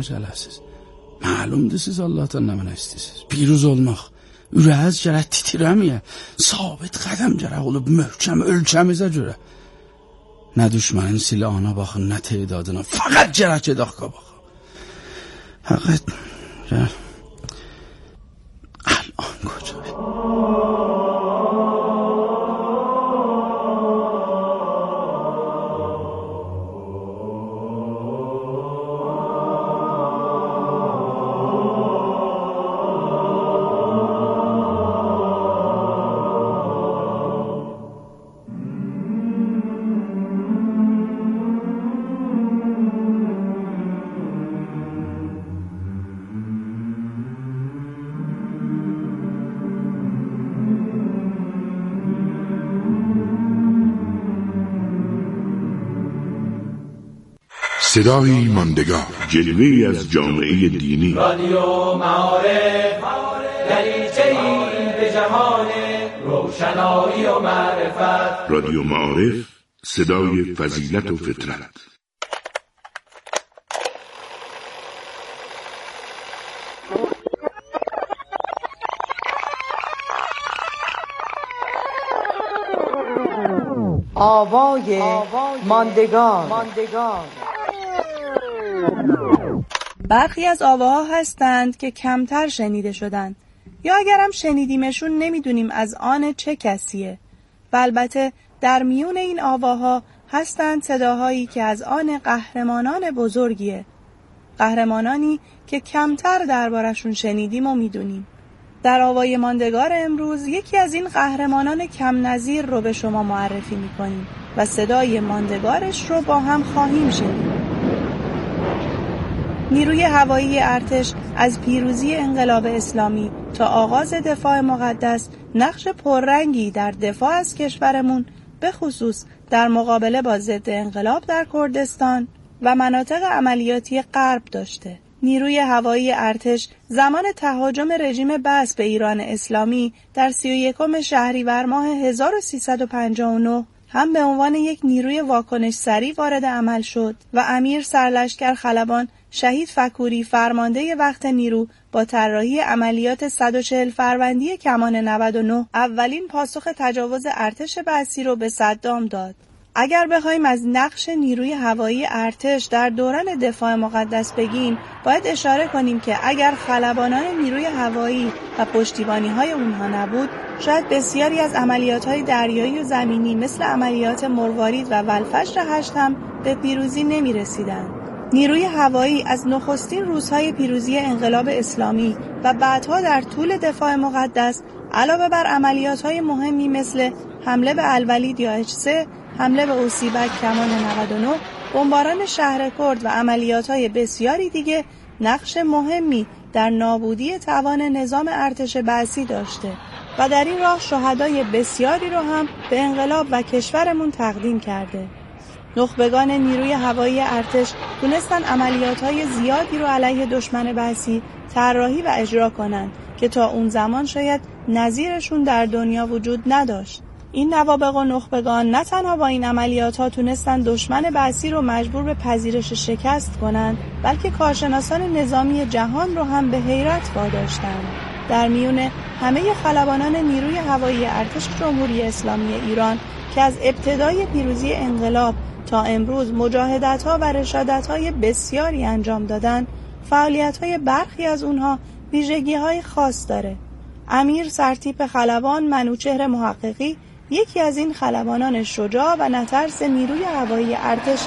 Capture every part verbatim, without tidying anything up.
məcələsiz. Məlumdur siz Allahdan nə mənə istəyirsiniz. Piruz olmaq, ürəyiz gərək titirəməyə, sabit qədəm gərək olub möhkəm ölkəmizə görə. Nə düşmənin silahına baxın, nə teydadına, fəqət gərək edək qabağa. Həqiqət, gərək. الان کجایی؟ صدای ماندگار، جلوه‌ای از جامعه دینی. رادیو معارف، دریچه‌ای به جهان روشنایی و معرفت. رادیو معارف، صدای فضیلت و فطرت. آوای ماندگار. ماندگار. برخی از آواها هستند که کمتر شنیده شدند یا اگرم شنیدیمشون نمیدونیم از آن چه کسیه و البته در میون این آواها هستند صداهایی که از آن قهرمانان بزرگیه، قهرمانانی که کمتر دربارشون شنیدیم و میدونیم. در آوای ماندگار امروز یکی از این قهرمانان کم نظیر رو به شما معرفی میکنیم و صدای ماندگارش رو با هم خواهیم شنید. نیروی هوایی ارتش از پیروزی انقلاب اسلامی تا آغاز دفاع مقدس نقش پررنگی در دفاع از کشورمون، به خصوص در مقابله با ضد انقلاب در کردستان و مناطق عملیاتی غرب داشته. نیروی هوایی ارتش زمان تهاجم رژیم بعث به ایران اسلامی در سی و یکم شهریور ماه هزار و سیصد و پنجاه و نه هم به عنوان یک نیروی واکنش سریع وارد عمل شد و امیر سرلشکر خلبان شهید فکوری فرمانده وقت نیرو با طراحی عملیات صد و چهل فروندی کمان نود و نه اولین پاسخ تجاوز ارتش بعثی رو به صدام داد. اگر بخوایم از نقش نیروی هوایی ارتش در دوران دفاع مقدس بگیم، باید اشاره کنیم که اگر خلبانان نیروی هوایی و پشتیبانی‌های اونها نبود، شاید بسیاری از عملیات‌های دریایی و زمینی مثل عملیات مروارید و ولفجر هشت هم به پیروزی نمی‌رسیدند. نیروی هوایی از نخستین روزهای پیروزی انقلاب اسلامی و بعدها در طول دفاع مقدس علاوه بر عملیات‌های مهمی مثل حمله به الولید یا اچ سه، حمله به اوسیبک کمان نود و نه، بمباران شهر کرد و عملیات‌های بسیاری دیگه نقش مهمی در نابودی توان نظام ارتش بعثی داشته و در این راه شهدای بسیاری رو هم به انقلاب و کشورمون تقدیم کرده. نخبگان نیروی هوایی ارتش تونستن عملیات‌های زیادی رو علیه دشمن بعثی طراحی و اجرا کنن که تا اون زمان شاید نظیرشون در دنیا وجود نداشت. این نوابغ و نخبگان نه تنها با این عملیات‌ها تونستن دشمن بعثی رو مجبور به پذیرش شکست کنن، بلکه کارشناسان نظامی جهان رو هم به حیرت واداشتن. در میون همه خلبانان نیروی هوایی ارتش جمهوری اسلامی ایران که از ابتدای پیروزی انقلاب تا امروز مجاهدت‌ها و رشادت‌های بسیاری انجام دادن، فعالیت‌های برخی از اونها ویژگی‌های خاص داره. امیر سرتیپ خلبان منوچهر محققی یکی از این خلبانان شجاع و نترس نیروی هوایی ارتشه.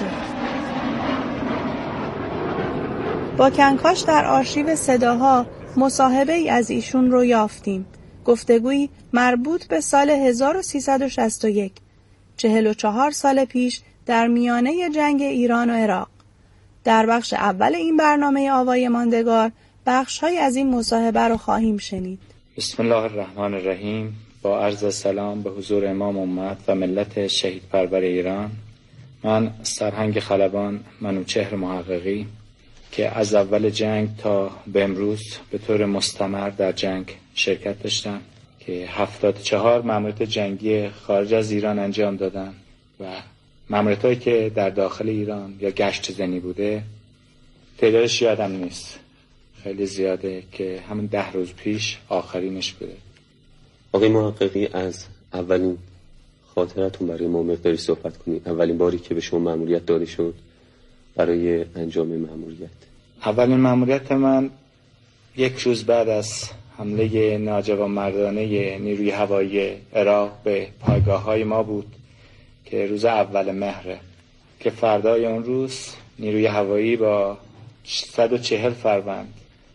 با کنکاش در آرشیو صداها مصاحبه ای از ایشون رو یافتیم. گفتگویی مربوط به سال هزار و سیصد و شصت و یک، چهل و چهار سال پیش در میانه جنگ ایران و عراق. در بخش اول این برنامه آوای ماندگار بخش‌های از این مصاحبه رو خواهیم شنید. بسم الله الرحمن الرحیم. با عرض سلام به حضور امام امت و ملت شهید پرور ایران. من سرهنگ خلبان منوچهر محققی که از اول جنگ تا به امروز به طور مستمر در جنگ شرکت داشتم که هفتاد و چهار ماموریت جنگی خارج از ایران انجام دادم و ماموریتایی که در داخل ایران یا گشت زنی بوده تعدادش یادم نیست، خیلی زیاده که همین ده روز پیش آخرینش بوده. آقای محققی، از اولین خاطرتون برای ما مقداری صحبت کنید. اولین باری که به شما مأموریت داده شد برای انجام مأموریت. اولین مأموریت من یک روز بعد از حمله ناجوانمردانه نیروی هوایی عراق به پایگاه‌های ما بود که روز اول مهره، که فردای اون روز نیروی هوایی با صد و چهل فروند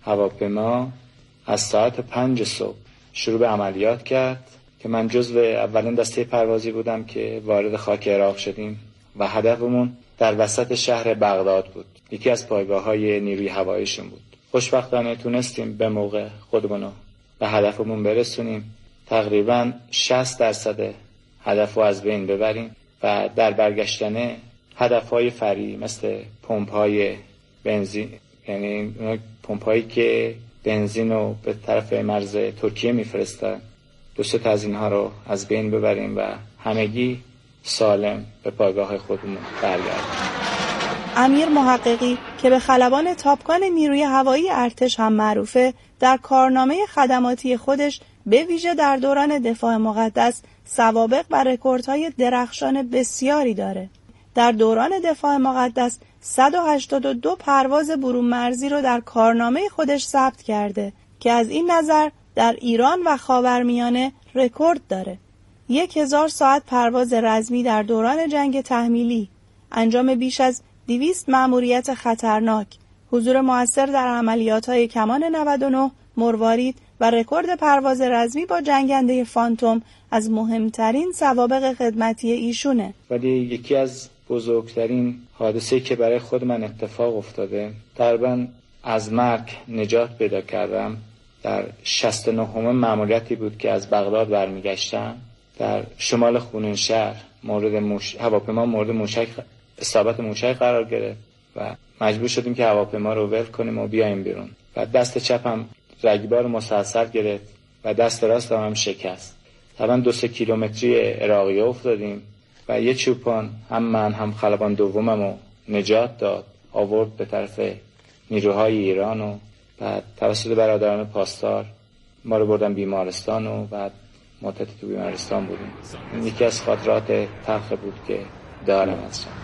هواپیما از ساعت پنج صبح شروع به عملیات کرد که من جزو اولین دسته پروازی بودم که وارد خاک عراق شدیم و هدفمون در وسط شهر بغداد بود، یکی از پایگاه‌های نیروی هواییشون بود. خوشبختانه تونستیم به موقع خودمون به هدفمون برسونیم، تقریبا شصت درصد هدف رو از بین ببریم و در برگشتن هدف‌های فرعی مثل پمپ‌های بنزین، یعنی پمپ‌هایی که بنزین رو به طرف مرز ترکیه میفرستن، دو سه تا از اینها رو از بین ببریم و همگی سالم به پایگاه خودمون برگردیم. امیر محققی که به خلبان تاپگان نیروی هوایی ارتش هم معروفه، در کارنامه خدماتی خودش به ویژه در دوران دفاع مقدس سوابق و رکوردهای درخشان بسیاری داره. در دوران دفاع مقدس صد و هشتاد و دو پرواز برون مرزی رو در کارنامه خودش ثبت کرده که از این نظر در ایران و خاورمیانه رکورد داره. یک هزار ساعت پرواز رزمی در دوران جنگ تحمیلی، انجام بیش از دویست مأموریت خطرناک، حضور مؤثر در عملیات‌های کمان نود و نه، مروارید و رکورد پرواز رزمی با جنگنده فانتوم از مهمترین سوابق خدمتی ایشونه. ولی یکی از بزرگترین حادثه‌ای که برای خود من اتفاق افتاده، تقریباً از مرگ نجات پیدا کردم در شصت و نهمین مأموریتی بود که از بغداد برمیگشتم. در شمال خونینشهر مورد موش... هواپیما مورد موشک اصابت موشک قرار گرفت و مجبور شدیم که هواپیما رو ول کنیم و بیایم بیرون و دست چپم رگبار مسلسل گرفت و دست راستم هم شکست. طبعا دو سه کیلومتری عراقی افتادیم و یه چوپان هم من هم خلبان دومم رو نجات داد، آورد به طرف نیروهای ایران و بعد توسط برادران پاسدار ما رو بردن بیمارستان و بعد مدتی تو بیمارستان بودیم. این یکی از خاطرات تلخ بود که دارم از شما.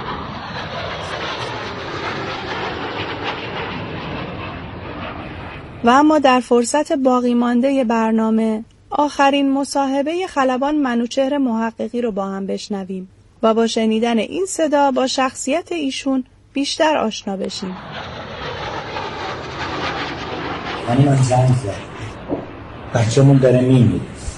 و اما در فرصت باقی مانده برنامه آخرین مصاحبه خلبان منوچهر محققی رو با هم بشنویم و با شنیدن این صدا با شخصیت ایشون بیشتر آشنا بشیم. یعنی من زنگ زد، بچه‌مون داره میمیره.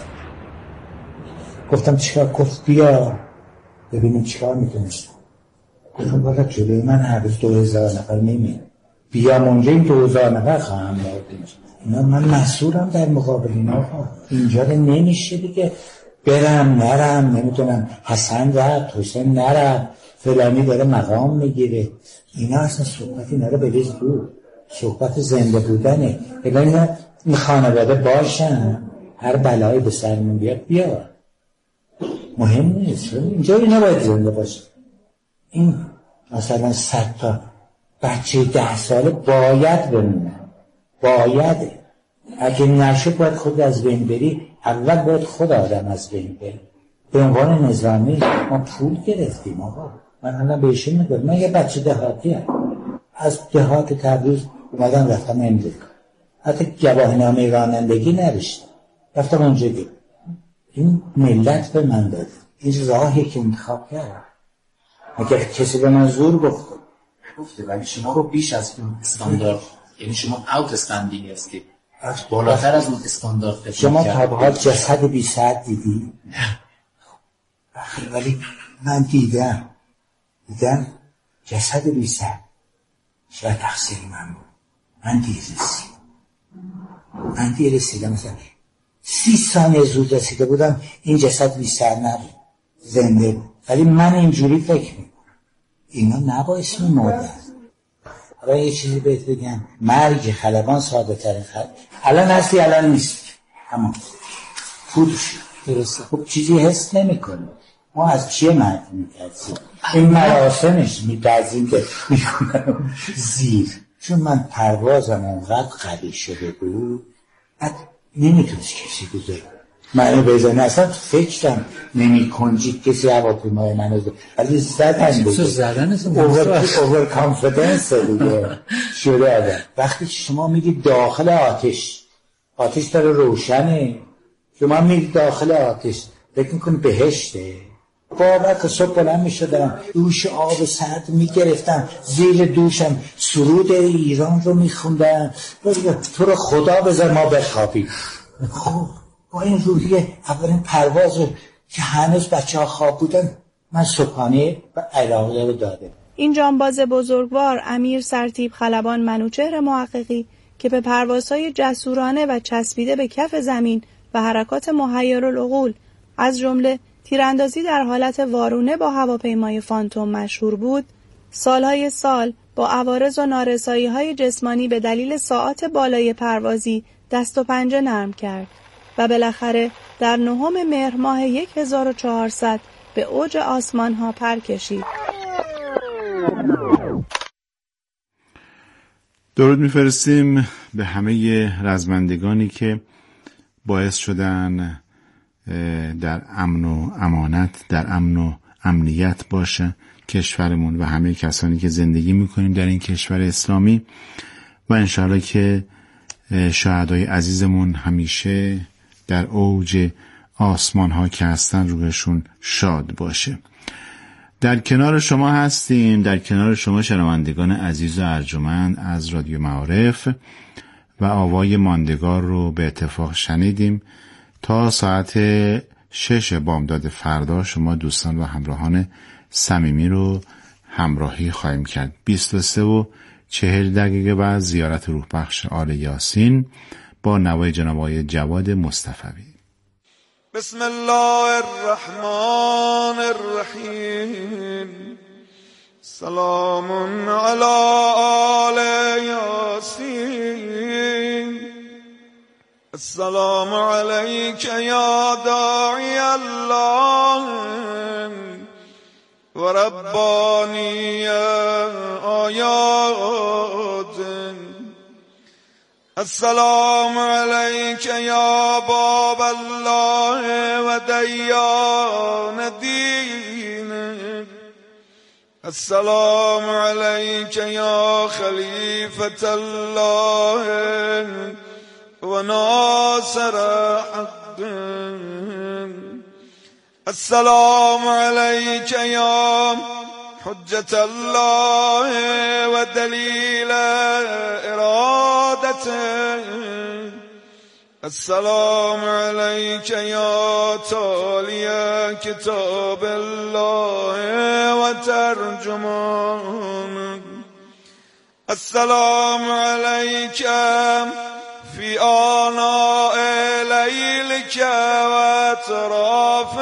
گفتم چیکار؟ گفت بیا ببینیم چیکار میتونستم. گفتم بالا جلوی من هر روز دو هزار نفر میمیره، بیا اونجا این دو هزار نفر خواهم مردیم. اینا من مسئولم در مقابل اینا. اینجا رو نمیشه دیگه برم نرم، نمیتونم حسن رفت حسین نرفت، فلانی داره مقام میگیره. اینا اصلا صحبت اینا رو بریز دور، صحبت زنده بودنه. اگه اینا این خانواده باشن هر بلایی به سرمون بیاد بیاد، مهم نیست. اینجا اینا باید زنده باشه. این مثلا صد تا بچه ده ساله باید بمونه، باید. اگه نشد باید خود از بین بری. اول باید خود آدم از بین بری. به عنوان نظامی ما پول گرفتیم آقا. من الان بهشون میگم من یه بچه دهاتی هم. از دهات تبریز اومدم رفتم امریکا، حتی گواهینامه رانندگی نوشتم، رفتم اونجا گفتم این ملت به من داده، این راهی که انتخاب کردم. اگر کسی به من زور گفته گفته ولی شما رو بیش از اون استاندارد، یعنی شما اوت استندینگ هستی، بالاتر از اون استاندارد. شما تابها جسد بی سر دیدی؟ نه. ولی من دیدم دیدم جسد بی سر. شاید تقصیر من بود، من دیر رسیدم من دیر رسیدم مثلا سی ثانیه زود رسیده بودم این جسد بی سر نبود، زنده بود. ولی من اینجوری فکر میکنم اینا نباید میمردن. حالا یه چیزی بهت بگم، مرگ خلبان ساده ترین خلبان. الان هستی الان نیست، همون پودش درسته. خب چیزی حس نمی کنی. ما از چیه مد میترسیم؟ این مراسمش میترسیم که میکنم زیر. چون من پروازم اونقدر قوی شده بود بعد نمیتونست کسی گذاره منو بزنه. اصلا فکرم نمی کنجید کسی هواپیمای منو زد، ولی زدن دیگه. زدن اوور کانفیدنس دیگه شده آدم. وقتی شما میگید داخل آتش، آتش داره روشنه، شما میگید داخل آتش فکر میکنی بهشته. باور که صبح بلند میشدم دوش آب سرد میگرفتم، زیر دوشم سرود ایران رو میخوندم، تو رو خدا بذار ما بخوابیم. خب با این روحیه اولین پرواز که هنوز بچه ها خواب بودن من صبحانه و علاقه رو داده. این جانباز بزرگوار امیر سرتیپ خلبان منوچهر محققی که به پروازهای جسورانه و چسبیده به کف زمین و حرکات محیرالعقول از جمله تیراندازی در حالت وارونه با هواپیمای فانتوم مشهور بود، سالهای سال با عوارض و نارسایی‌های جسمانی به دلیل ساعات بالای پروازی دست و پنجه نرم کرد و بالاخره در نهم مهر ماه هزار و چهارصد به اوج آسمان‌ها پر کشید. درود می‌فرستیم به همه رزمندگانی که باعث شدن در امن و امانت، در امن و امنیت باشه کشورمون و همه کسانی که زندگی میکنیم در این کشور اسلامی، و انشاءالله که شهدای عزیزمون همیشه در اوج آسمان ها که هستن روحشون شاد باشه. در کنار شما هستیم، در کنار شما شنوندگان عزیز و ارجمند از رادیو معارف، و آوای ماندگار رو به اتفاق شنیدیم. تا ساعت شش بامداد فردا شما دوستان و همراهان صمیمی رو همراهی خواهیم کرد. بیست و سه و چهل دقیقه بعد زیارت روح بخش آل یاسین با نوای جناب آقای جواد مصطفوی. بسم الله الرحمن الرحیم. سلام علی آل یاسین. السلام علیک یا داعی الله و ربانی آیات. السلام علیک یا باب الله و دیان دین. السلام علیک یا خلیفة الله و ناصر حق. السلام علیک یا حجة الله و دلیل ارادته. السلام علیک یا تالی کتاب الله و ترجمان. السلام علیک فی آناء لیلک و اطراف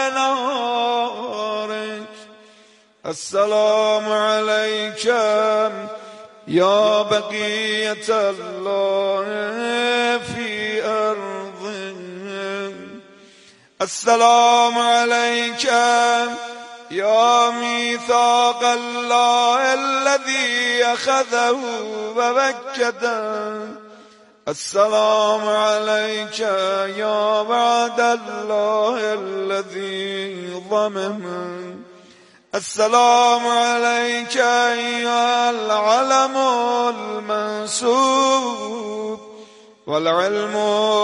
نهارک. السلام علیک یا بقیة الله فی ارضه. السلام علیک یا میثاق الله الذی اخذه و وکده. السلام علیک یا وعد الله الذی ضمن. السلام علیک یا العلم المنصوب والعلم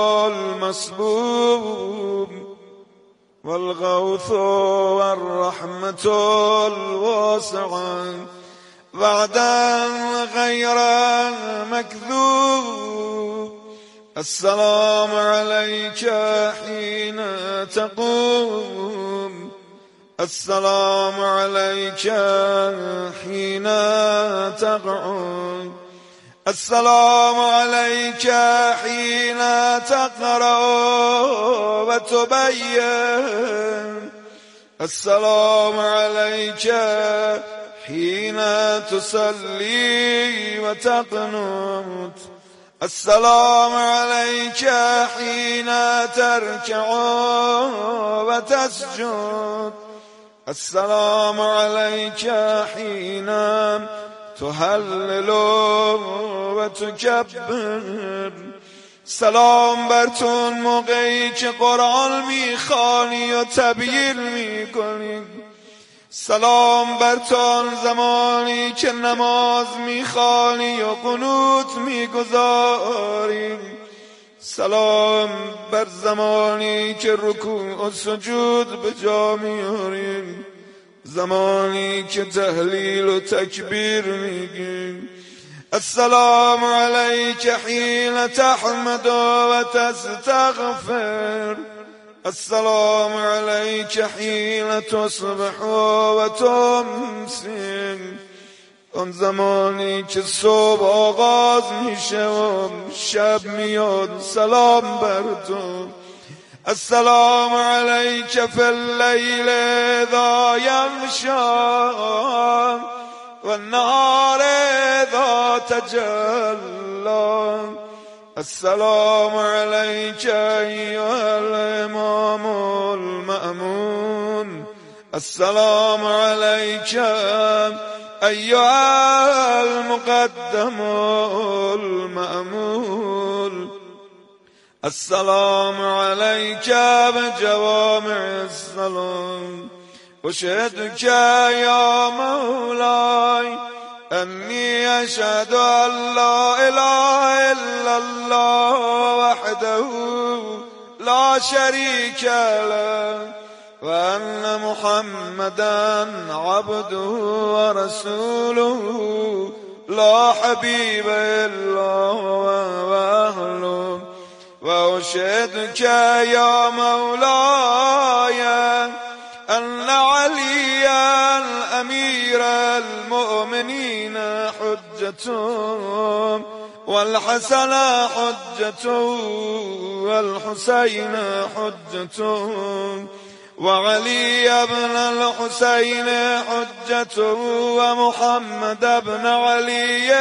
المسبوب والغوث والرحمة الواسعة وعدا غير مكذوب. السلام عليك حين تقوم. السلام عليك حين تقعد. السلام عليك حين تقرأ وتبين. السلام عليك حين تصلي وتقنت. السلام عليك حين تركع وتسجد. السلام عليك حين تهلل و تکبر. سلام بر تو موقعی که قرآن میخوانی و تبیین میکنی. سلام بر تو زمانی که نماز میخوانی و قنوت میگذاری. سلام بر زمانی که رکوع و سجود به جا میاری. زمانی که تهلیل و تکبیر میگی. السلام عليك حين تحمد وتستغفر. السلام عليك حين تصبح وتمسي. اون زمانی که صبح آغاز میشه و شب میاد سلام بر تو. السلام عليك في الليل اذا يغشى والنهار اذا تجلى. السلام عليك أيها الإمام المأمون. السلام عليك أيها المقدم المأمول. السلام عليك بجوامع السلام. أشهدك يا مولاي أني أشهد أن لا إله إلا الله وحده لا شريك له وأن محمدا عبده ورسوله لا حبيب إلا هو وأهله. وأشهدك يا مولاي أن عليا أمير المؤمنين حجته والحسن حجته والحسين حجته وعلي بن الحسين حجته ومحمد بن علي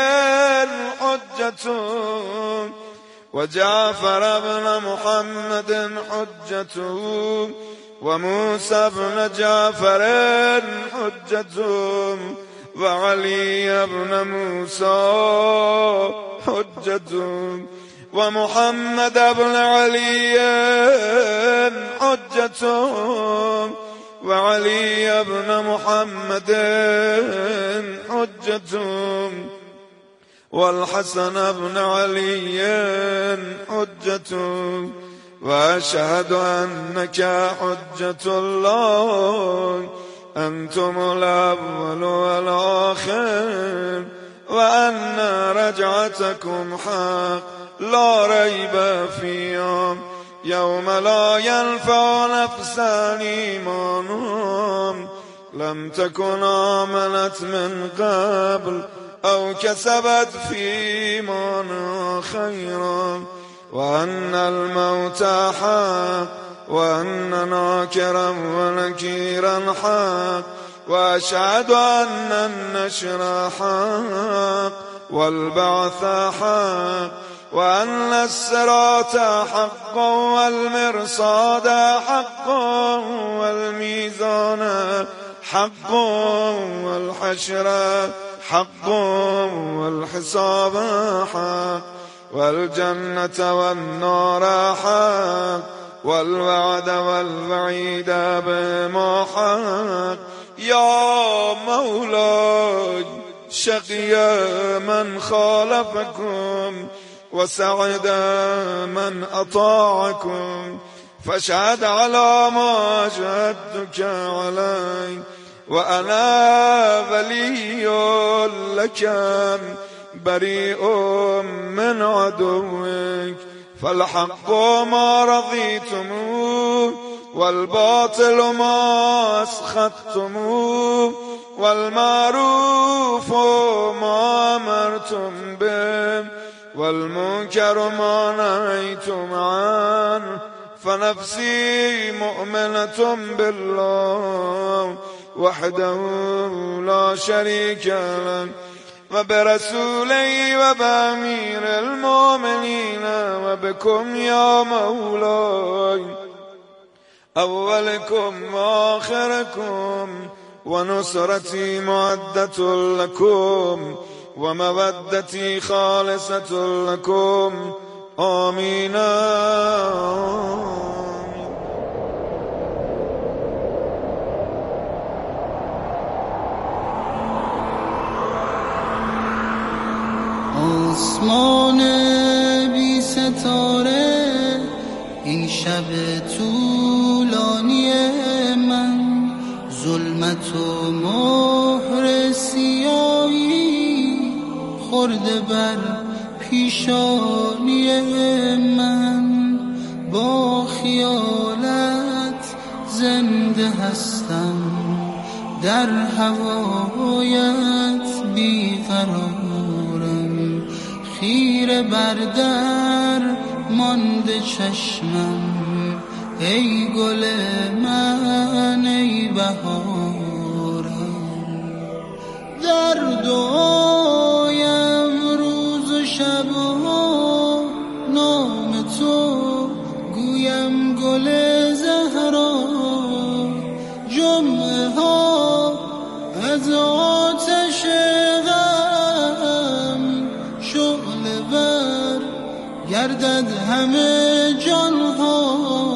حجته وجعفر بن محمد حجته وموسى بن جعفر حجته وعلي بن موسى حجته ومحمد بن علي حجته وعلي بن محمد حجته والحسن بن علي حجته. وأشهد أنك حجة الله أنتم الأول والآخر وأن رجعتكم حق لا ريب فيها يوم لا ينفع نفسا إيمانها لم تكن آمنت من قبل أو كسبت في إيمانها خيرا وأن الموت حق وأن ناكرا ونكيرا حق. وأشهد أن النشر حق والبعث حق وأن الصراط حق والمرصاد حق والميزان حق والحشر حق والحساب حق والجنة والنار حق والوعد والوعيد بما حق. يا مولاي شقي من خالفكم وسعد من أطاعكم فاشهد على ما شهدتك علي وأنا ولي لك بريء من عدوك. فالحق ما رضيتموه والباطل ما أسخطتموه والمعروف ما أمرتم به والمنكر ما نهيتم عنه. فنفسي مؤمنة بالله وحده لا شريك له وبرسوله وبأمير المؤمنين وبكم يا مولاي أولكم وآخركم ونصرتي معدة لكم ومودتي خالصة لكم آمين. آسمان بی ستاره این شب طولانی من، ظلمت و مهر سیاهی خورده بر پیشانی من. با خیالت زنده هستم، در هوایت بیقرارم، خیره بر در مانده چشمم، ای گل من ای بهارم. در دعایم روز و شبها نام تو گویم گل زهرا. جمعه ها از آتش غم شعله ور گردد همه جانها.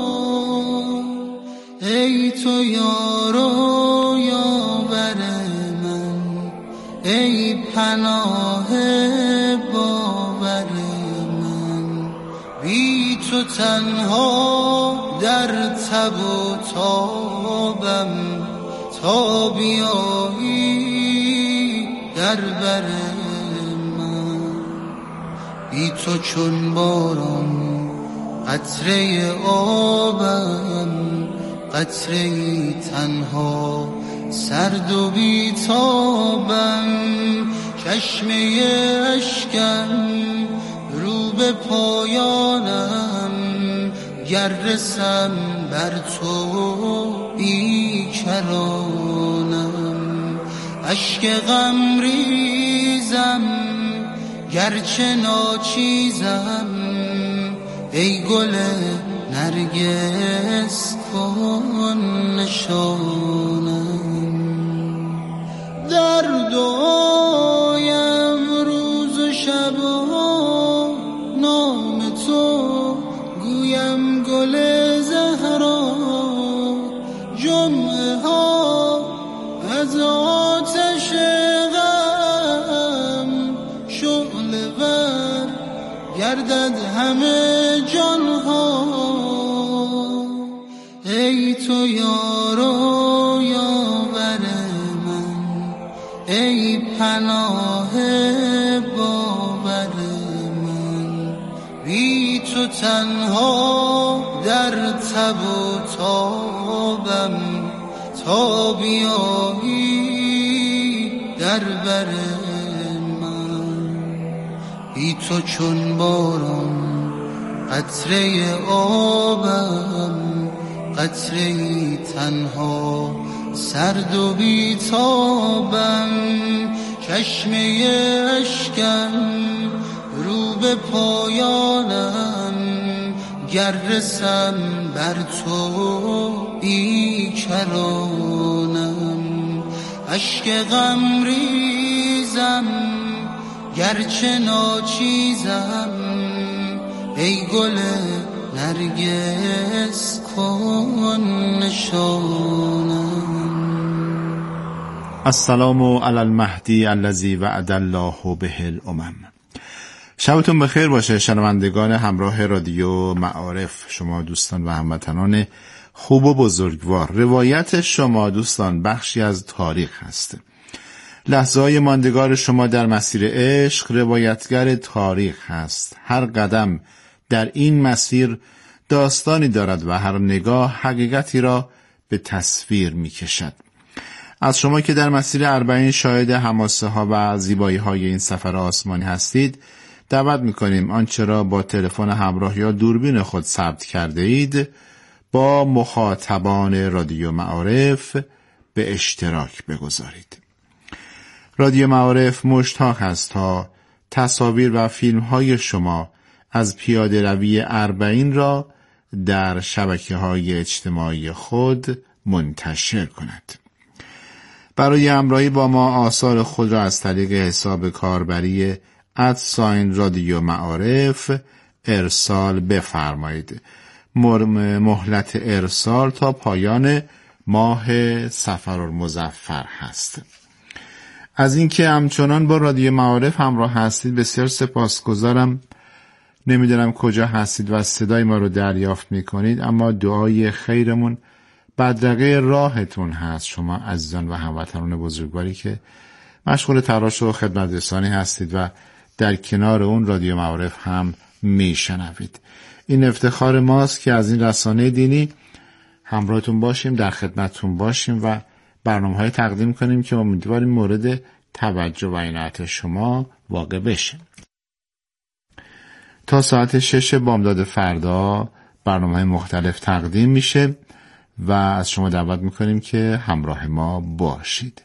ای تو یار و یاور من، ای پناه باور من. بی تو تنها در تب و تابم، تا بیایی در بر من. بی تو چون باران قطره آبم، قطره تنها سرد و بیتابم. چشمه اشکم رو به پایانم، گر رسم بر تو بیکرانم. اشک غم ریزم گرچه ناچیزم، ای گل نرگس کن نشانم. در دعایم روز و شبها نام تو گویم گل زهرا. جمعه ها از آتش غم شعله ور گردد همه جانها. ای تو یار و یاور من، ای پناه باور من. بی تو تنها در تب و تابم، تا بیایی در بر من. بی تو چون باران قطره آبم، قطره تنها سرد و بیتابم. چشمه اشکم رو به پایانم، گر رسم بر تو بیکرانم. اشک غم ریزم گرچه ناچیزم، ای گل نرگس کن نشانم. السلام علی المهدی الذی وعد الله به الامم. شبتون بخیر باشه شنوندگان همراه رادیو معارف، شما دوستان و هموطنان خوب و بزرگوار. روایت شما دوستان بخشی از تاریخ هست. لحظه‌های ماندگار شما در مسیر عشق روایتگر تاریخ هست. هر قدم در این مسیر داستانی دارد و هر نگاه حقیقتی را به تصویر می کشد. از شما که در مسیر اربعین شاهد حماسه ها و زیبایی های این سفر آسمانی هستید دعوت می کنیم آنچه را با تلفن همراه یا دوربین خود ثبت کرده اید با مخاطبان رادیو معارف به اشتراک بگذارید. رادیو معارف مشتاق است تا تصاویر و فیلم های شما از پیاده روی اربعین را در شبکه‌های اجتماعی خود منتشر کند. برای همراهی با ما آثار خود را از طریق حساب کاربری ادساین رادیو معارف ارسال بفرمایید. مهلت ارسال تا پایان ماه صفرالمظفر هست. از اینکه همچنان با رادیو معارف همراه هستید بسیار سپاسگزارم. نمیدونم کجا هستید و صدای ما رو دریافت میکنید، اما دعای خیرمون بدرقه راهتون هست، شما عزیزان و هموطنان بزرگواری که مشغول تلاش و خدمت رسانی هستید و در کنار اون رادیو معارف هم میشنوید. این افتخار ماست که از این رسانه دینی همراهتون باشیم، در خدمتتون باشیم و برنامه‌های تقدیم کنیم که امیدواریم مورد توجه و عنایت شما واقع بشه. تا ساعت شش بامداد فردا برنامه‌های مختلف تقدیم میشه و از شما دعوت میکنیم که همراه ما باشید.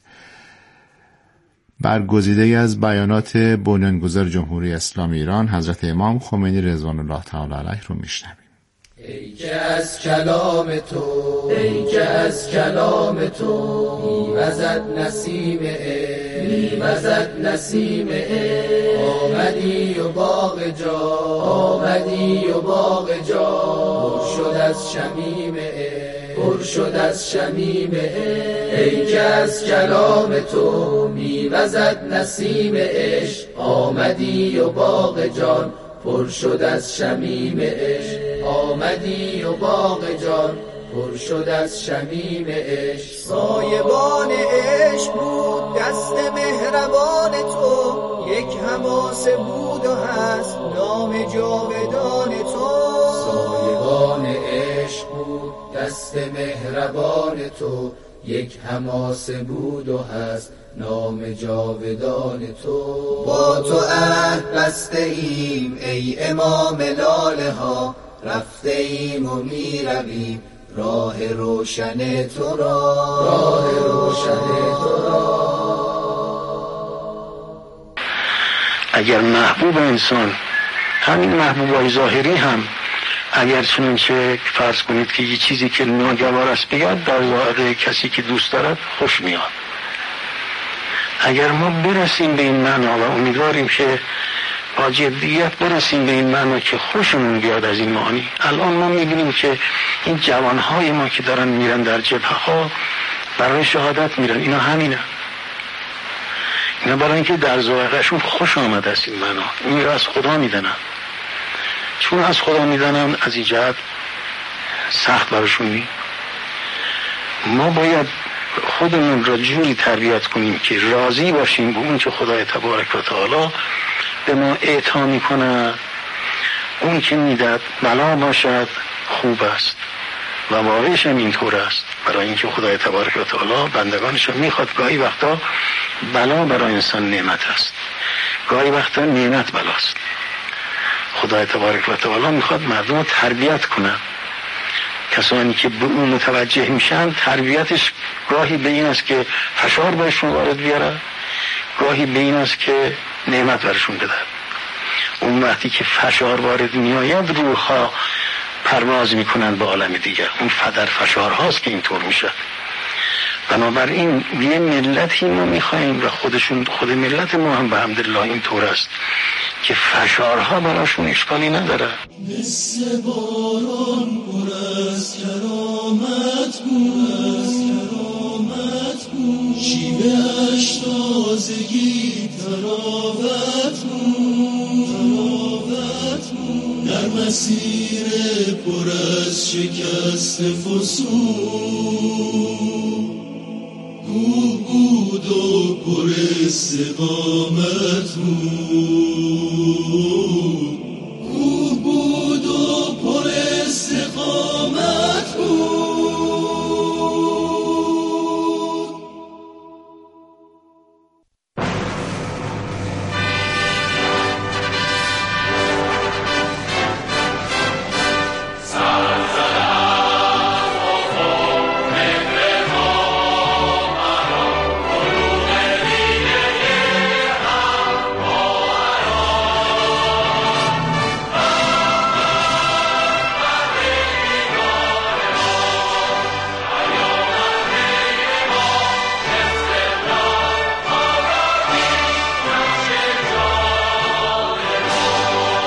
برگزیده از بیانات بنیانگذار جمهوری اسلامی ایران حضرت امام خمینی رضوان الله تعالی علیه رو میشنویم. ای که از کلام تو ای که از کلام تو میوزد نسیم عشق میوزد نسیم عشق آمدی و باغ جا آمدی و باغ جا پر شد از شمیم عشق پر شد از شمیم عشق ای که از کلام تو میوزد نسیم عشق آمدی و باغ جان پر شد از شمیم عشق آمدی و باغ جان پر شد از شمیم عشق سایبان عشق بود دست مهربان تو یک حماسه بود و هست نام جاودان تو سایبان عشق بود دست مهربان تو یک حماسه بود و هست نام جاودان تو با تو عهد بسته ایم ای امام لاله ها رفته ایم و می رویم راه روشن تو را راه روشن تو را. اگر محبوب انسان همین محبوبای ظاهری هم اگر چنین که فرض کنید که یه چیزی که ناگوار است بگید در ظاهر کسی که دوست دارد خوش میاد، اگر ما برسیم به این معنا و امیدواریم که با جدیت برسیم به این معنا که خوشمون بیاد از این معانی. الان ما میبینیم که این جوانهای ما که دارن میرن در جبهه ها برای شهادت میرن، اینا همینه، اینا برای اینکه در ذائقه‌شون خوش آمده است این معنا، این را از خدا میدنن. چون از خدا میدنن از این جهت سخت براشون نی. ما باید خودمون را جوری تربیت کنیم که راضی باشیم به اون که خدای تبارک و تعالی به ما اعطا میکنه. اون که میداد بلا باشد خوب است و واقعش هم اینطور است، برای اینکه خدای تبارک و تعالی بندگانش میخواد. گاهی وقتا بلا برای انسان نعمت است، گاهی وقتا نعمت بلاست. خدای تبارک و تعالی میخواد مردم رو تربیت کنه. کسانی که به اون متوجه میشن تربیتش گاهی به این است که فشار بهشون وارد بیاره، گاهی به این است که نعمت برشون بده. اون وقتی که فشار وارد میآید روحها پرواز میکنن به عالم دیگر، اون فدر فشار هاست که اینطور میشه. بنابراین یه ملتی ما میخواییم و خودشون خود ملت ما هم به حمدالله اینطور است که فشارها براشون اشکالی نداره. مثل باران پر از کرامت بود، کرامت بود، شیوه‌اش تازگی تراوت بود، تراوت بود، در مسیر پر از شکست فسون بود و پر استقامت بود.